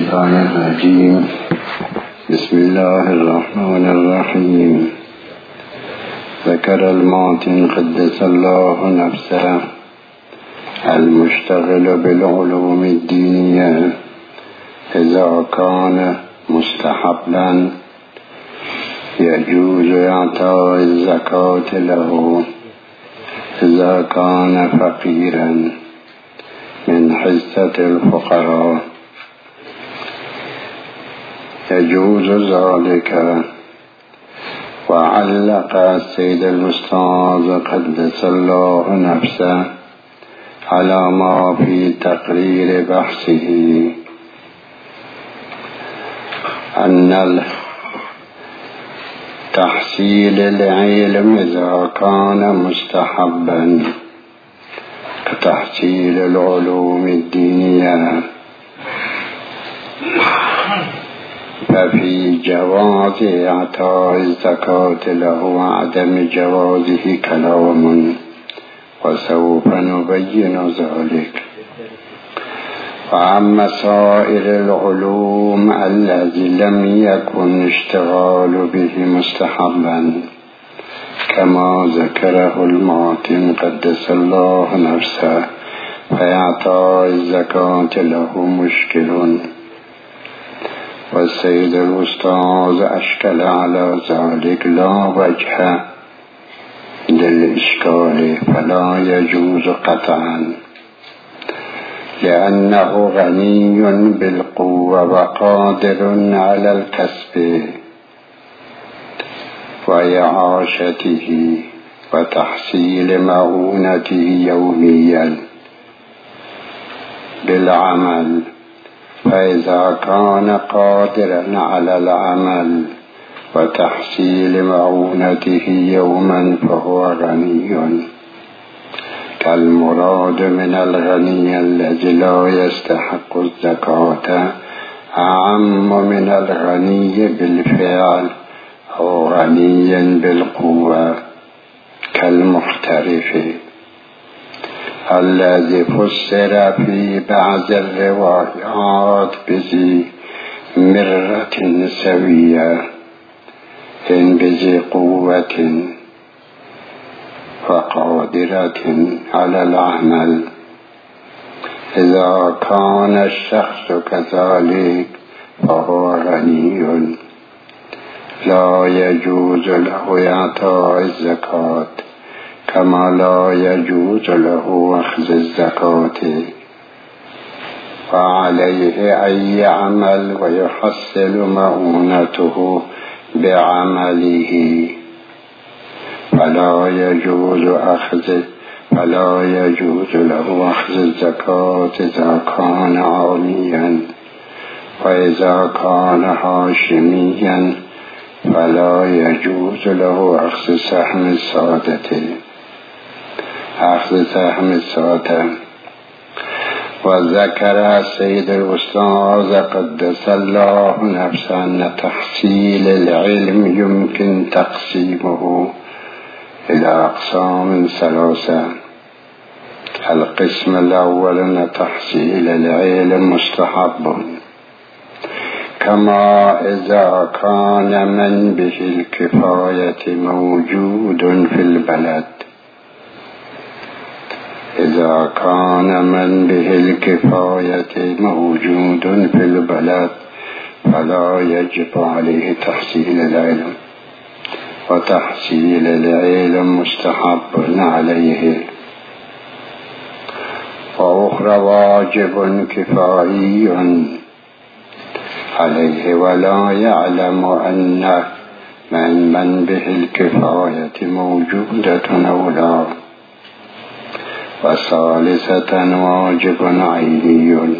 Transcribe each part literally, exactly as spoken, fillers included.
الشيطان الرجيم. بسم الله الرحمن الرحيم. ذكر الماتن قدس الله نفسه المشتغل بالعلوم الدينية إذا كان مستحبا يجوز إعطاء الزكاة له، إذا كان فقيرا من حصة الفقراء يجوز ذلك. وعلق السيد الأستاذ قدس الله نفسه على ما في تقرير بحثه أن تحصيل العلم إذا كان مستحبا كتحصيل العلوم الدينية ففي جواز إعطاء الزكاة له وعدم جوازه كلام، وسوف نبين ذلك. وأما سائر العلوم الذي لم يكن اشتغال به مستحبا كما ذكره الماتن قدس الله نفسه فإعطاء الزكاة له مشكل، والسيد الأستاذ أشكل على ذلك لا وجه للإشكال، فلا يجوز قطعا، لأنه غني بالقوة وقادر على الكسب وإعاشته وتحصيل مؤونته يوميا بالعمل، فإذا كان قادرا على العمل وتحصيل مؤونته يوما فهو غني، كالمراد من الغني الذي لا يستحق الزكاة أعم من الغني بالفعل أو غني بالقوة كالمحترف الذي فسر في بعض الروايات بذي مرة سوية إن بذي قوة وقادرة على العمل. إذا كان الشخص كذلك فهو غني لا يجوز له إعطاء الزكاة، كما لا يجوز له أخذ الزكاة، وعليه أن يعمل ويحصل مؤونته بعمله، فلا يجوز أخذ فلا يجوز له أخذ الزكاة إذا كان عاليا، وإذا كان هاشميا فلا يجوز له أخذ سهم السادة أخذ سهم السادة. وذكر السيد الأستاذ قدس الله نفسه أن تحصيل العلم يمكن تقسيمه إلى أقسام ثلاثة. القسم الأول أن تحصيل العلم مستحب، كما إذا كان من به الكفاية موجود في البلد إذا كان من به الكفاية موجود في البلد فلا يجب عليه تحصيل العلم، وتحصيل العلم مستحب عليه. وأخرى واجب كفائي عليه ولا يعلم أن من من به الكفاية موجودة أو لا. وثالثة واجب عيني،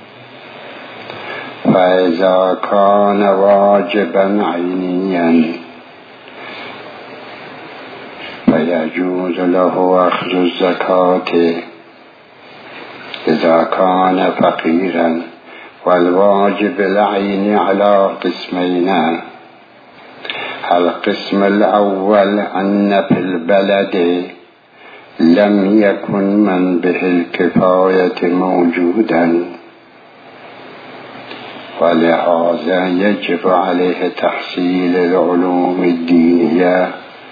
فإذا كان واجبا عينيا فيجوز له أخذ الزكاة إذا كان فقيرا. والواجب العين على قسمين: القسم الأول أن في البلد لم يكن من به الكفاية موجودا، ولهذا يجب عليه تحصيل العلوم الدينية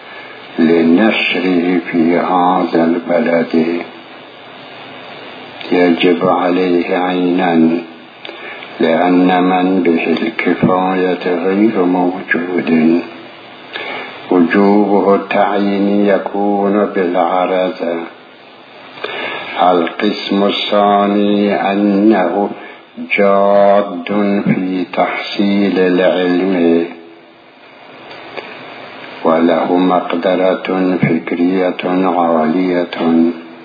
لنشره في هذا البلد، يجب عليه عينا، لأن من به الكفاية غير موجود. وجوبه التعيين يكون بالعرض. القسم الثاني أنه جاد في تحصيل العلم وله مقدرة فكرية عالية،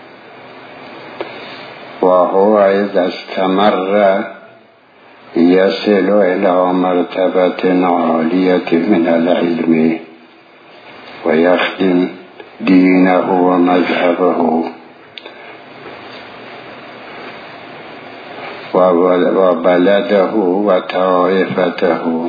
وهو إذا استمر يصل إلى مرتبة عالية من العلم ويخدم دينه ومذهبه وبلده وطائفته،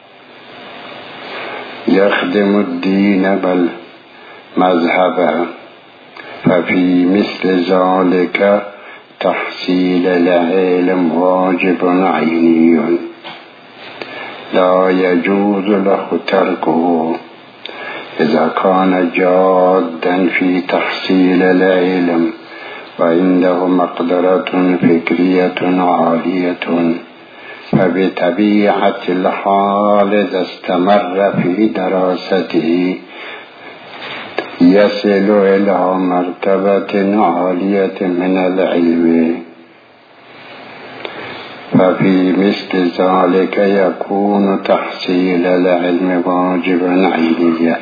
يخدم الدين بالمذهب. ففي مثل ذلك تحصيل العلم واجب عيني لا يجوز له تركه إذا كان جادا في تحصيل العلم وعنده مقدرة فكرية عالية. فبطبيعة الحال إذا استمر في دراسته يصل إلى مرتبة عالية من العلم، ففي مثل ذلك يكون تحصيل العلم واجبا عينيا.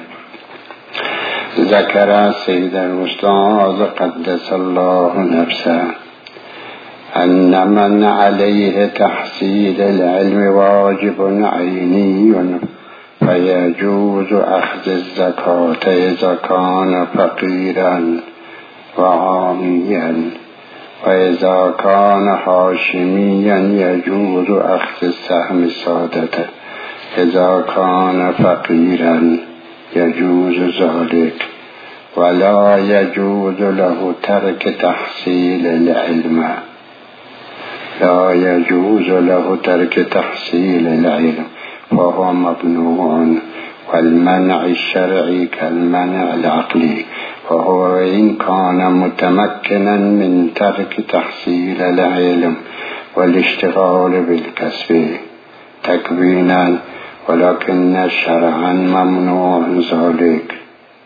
ذكر سيد الأستاذ قدس الله نفسه أن من عليه تحصيل العلم واجب عيني فيجوز أخذ الزكاة إذا كان فقيرا وعاميا، وإذا كان هاشميا يجوز أخذ السهم السادة إذا كان فقيرا يجوز ذلك، ولا يجوز له ترك تحصيل العلم، لا يجوز له ترك تحصيل العلم فهو ممنوع. والمنع الشرعي كالمنع العقلي، وهو إن كان متمكنا من ترك تحصيل العلم والاشتغال بالكسب تكوينا، ولكن شرعا ممنوع ذلك.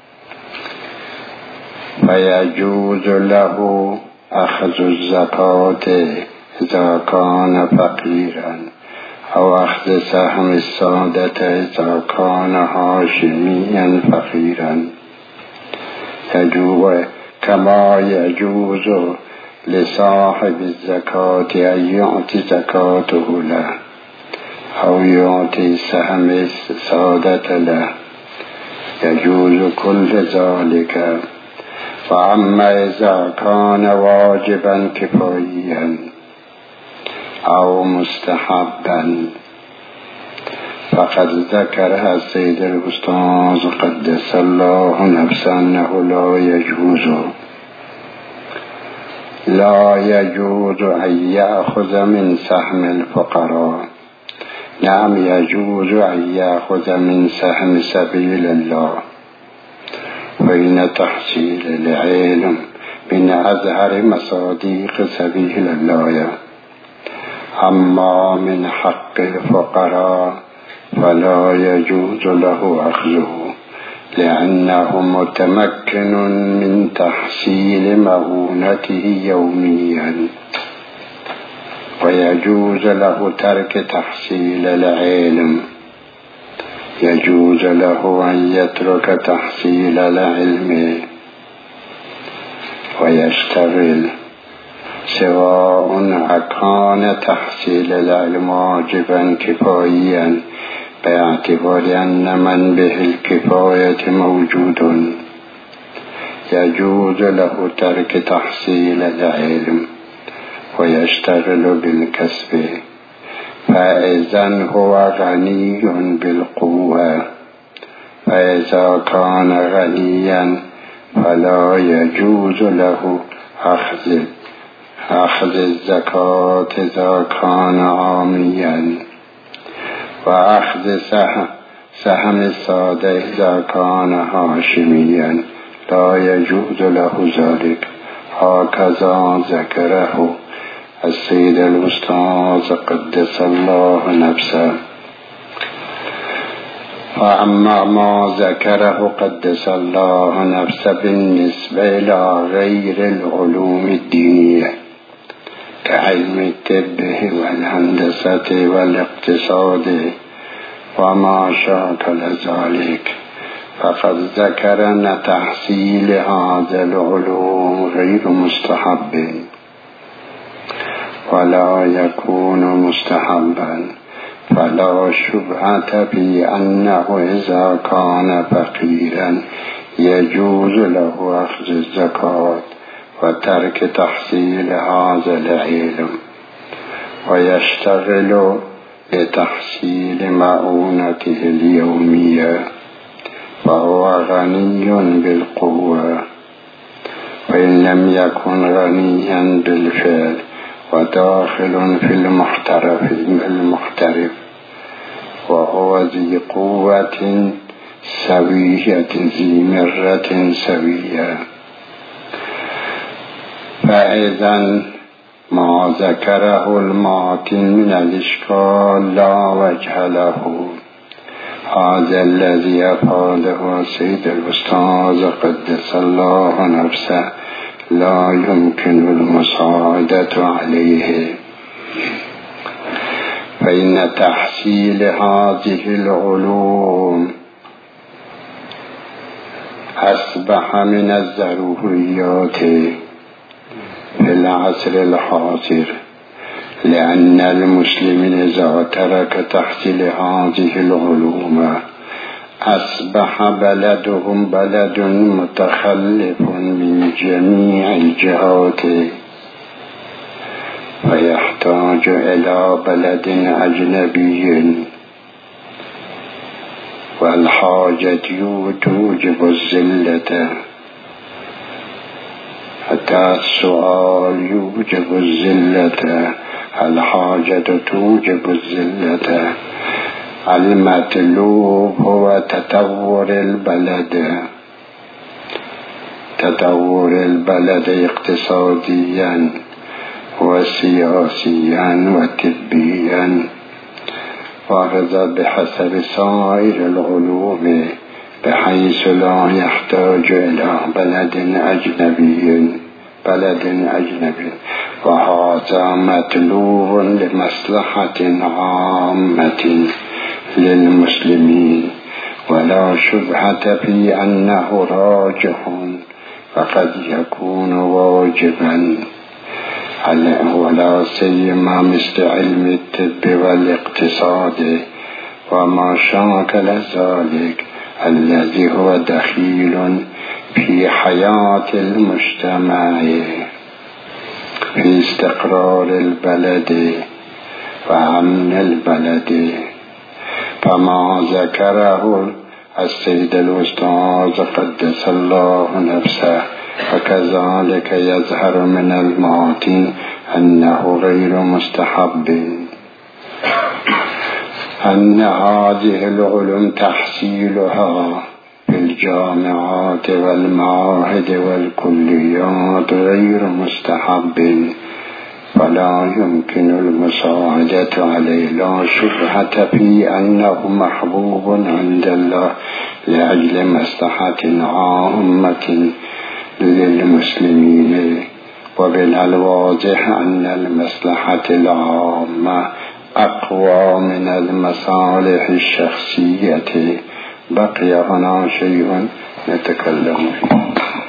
فيجوز له أخذ الزكاة إذا كان فقيرا، أو أخذ سهم السادة إذا كان هاشميا فقيرا، يجوز كما يجوز لصاحب الزكاة أن يعطي زكاته له أو يعطي سهم السادة له، يجوز كل ذلك. فأما إذا كان واجبا كفائيا أو مستحبا فقد ذكرها السيد الأستاذ قدس الله نفسه أنه لا يجوز لا يجوز أن يأخذ من سهم الفقراء. نعم يجوز أن يأخذ من سهم سبيل الله، فإن تحصيل العلم من أزهر مصاديق سبيل الله. أما من حق الفقراء فلا يجوز له أخذه، لأنه متمكن من تحصيل مؤونته يوميا، ويجوز له ترك تحصيل العلم، يجوز له أن يترك تحصيل العلم ويشتغل، سواء أكان تحصيل العلم واجبا كفائيا باعتبار أن من به الكفاية موجود، يجوز له ترك تحصيل العلم ويشتغل بالكسب، فإذن هو غني بالقوة. فإذا كان غنيا فلا يجوز له أخذ أخذ الزكاة إذا كان عاميا وأخذ سهم السادة إذا كان هاشميا لا يجوز له ذلك. هكذا ذكره السيد الأستاذ قدس الله نفسه. فأما ما ذكره قدس الله نفسه بالنسبة إلى غير العلوم الدينية كعلم الطب والهندسة والاقتصاد وما شاكل ذلك، فقد ذكر أن تحصيل هذا العلوم غير مستحب ولا يكون مستحبا، فلا شبهة في أنه إذا كان فقيرا يجوز له أخذ الزكاة وترك تحصيل هذا العلم ويشتغل لتحصيل مؤونته اليومية، فهو غني بالقوة، وإن لم يكن غنيا بالفعل وداخل في المحترف المحترف وهو ذي قوة سوية ذي مرة سوية. فإذا ما ذكره الماتن من الإشكال لا وجه له. هذا الذي أفاده سيد الأستاذ قدس الله نفسه لا يمكن المساعدة عليه، فإن تحصيل هذه العلوم أصبح من الضروريات في العصر الحاضر، لأن المسلمين إذا ترك تحصيل هذه العلوم أصبح بلدهم بلد متخلف من جميع الجهات، فيحتاج إلى بلد أجنبي، والحاجة توجب الذلة، حتى السؤال يوجب الذلة، الحاجة توجب الذلة. المطلوب هو تطور البلد، تطور البلد اقتصاديا وسياسيا وطبيا، وهذا بحسب سائر العلوم، بحيث لا يحتاج إلى بلد أجنبي بلد أجنبي وهذا مطلوب لمصلحة عامة للمسلمين، ولا شبهة في أنه راجح، فقد يكون واجبا، ولا سيما مثل علم الطب والاقتصاد وما شاكل ذلك، الذي هو دخيل في حياة المجتمع، في استقرار البلد وأمن البلد. فما ذكره السيد الأستاذ قدس الله نفسه وكذلك يظهر من المعطي أنه غير مستحب، أن هذه العلوم تحصيلها في الجامعات والمعاهد والكليات غير مستحب، فلا يمكن المساعدة عليه، لا شبهة في أنه محبوب عند الله لأجل مصلحة عامة للمسلمين. ومن الواضح أن المصلحة العامة أقوى من المصالح الشخصية. بقي هنا شيء نتكلم فيه.